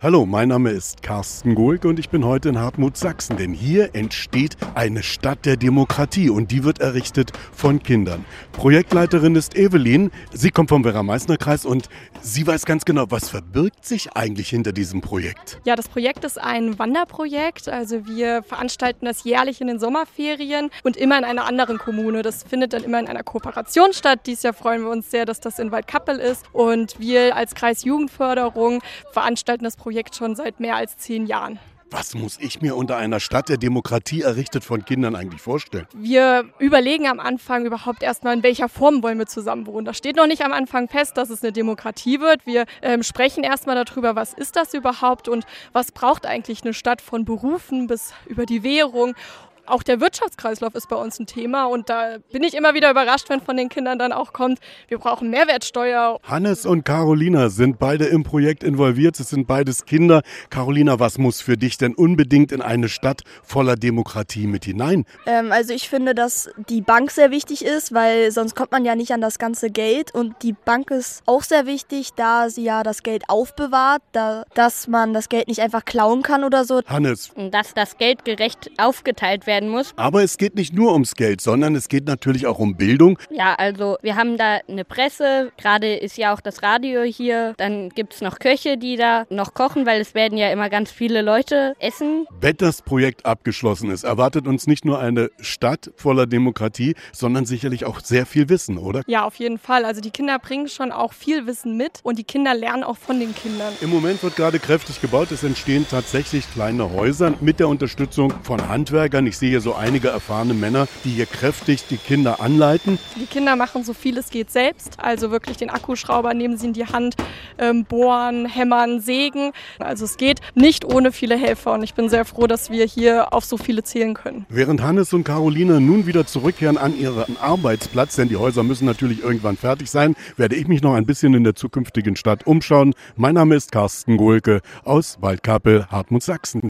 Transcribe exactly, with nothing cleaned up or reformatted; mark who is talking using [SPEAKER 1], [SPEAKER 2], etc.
[SPEAKER 1] Hallo, mein Name ist Carsten Gohlke und ich bin heute in Hartmut, Sachsen. Denn hier entsteht eine Stadt der Demokratie und die wird errichtet von Kindern. Projektleiterin ist Evelyn. Sie kommt vom Werra-Meißner-Kreis und sie weiß ganz genau, was verbirgt sich eigentlich hinter diesem Projekt?
[SPEAKER 2] Ja, das Projekt ist ein Wanderprojekt. Also wir veranstalten das jährlich in den Sommerferien und immer in einer anderen Kommune. Das findet dann immer in einer Kooperation statt. Dieses Jahr freuen wir uns sehr, dass das in Waldkappel ist. Und wir als Kreis Jugendförderung veranstalten das Projekt schon seit mehr als zehn Jahren.
[SPEAKER 1] Was muss ich mir unter einer Stadt der Demokratie errichtet von Kindern eigentlich vorstellen?
[SPEAKER 2] Wir überlegen am Anfang überhaupt erstmal, in welcher Form wollen wir zusammen wohnen. Das steht noch nicht am Anfang fest, dass es eine Demokratie wird. Wir ähm, sprechen erstmal darüber, was ist das überhaupt und was braucht eigentlich eine Stadt von Berufen bis über die Währung. Auch der Wirtschaftskreislauf ist bei uns ein Thema und da bin ich immer wieder überrascht, wenn von den Kindern dann auch kommt, wir brauchen Mehrwertsteuer.
[SPEAKER 1] Hannes und Carolina sind beide im Projekt involviert, es sind beides Kinder. Carolina, was muss für dich denn unbedingt in eine Stadt voller Demokratie mit hinein?
[SPEAKER 3] Ähm, also ich finde, dass die Bank sehr wichtig ist, weil sonst kommt man ja nicht an das ganze Geld und die Bank ist auch sehr wichtig, da sie ja das Geld aufbewahrt, da, dass man das Geld nicht einfach klauen kann oder so.
[SPEAKER 1] Hannes.
[SPEAKER 4] Dass das Geld gerecht aufgeteilt werden muss.
[SPEAKER 1] Aber es geht nicht nur ums Geld, sondern es geht natürlich auch um Bildung.
[SPEAKER 4] Ja, also wir haben da eine Presse, gerade ist ja auch das Radio hier, dann gibt es noch Köche, die da noch kochen, weil es werden ja immer ganz viele Leute essen.
[SPEAKER 1] Wenn das Projekt abgeschlossen ist, erwartet uns nicht nur eine Stadt voller Demokratie, sondern sicherlich auch sehr viel Wissen, oder?
[SPEAKER 2] Ja, auf jeden Fall. Also die Kinder bringen schon auch viel Wissen mit und die Kinder lernen auch von den Kindern.
[SPEAKER 1] Im Moment wird gerade kräftig gebaut. Es entstehen tatsächlich kleine Häuser mit der Unterstützung von Handwerkern. Ich sehe hier so einige erfahrene Männer, die hier kräftig die Kinder anleiten.
[SPEAKER 2] Die Kinder machen so viel es geht selbst. Also wirklich den Akkuschrauber nehmen sie in die Hand, ähm, bohren, hämmern, sägen. Also es geht nicht ohne viele Helfer und ich bin sehr froh, dass wir hier auf so viele zählen können.
[SPEAKER 1] Während Hannes und Carolina nun wieder zurückkehren an ihren Arbeitsplatz, denn die Häuser müssen natürlich irgendwann fertig sein, werde ich mich noch ein bisschen in der zukünftigen Stadt umschauen. Mein Name ist Carsten Gohlke aus Waldkappel, Hartmut, Sachsen.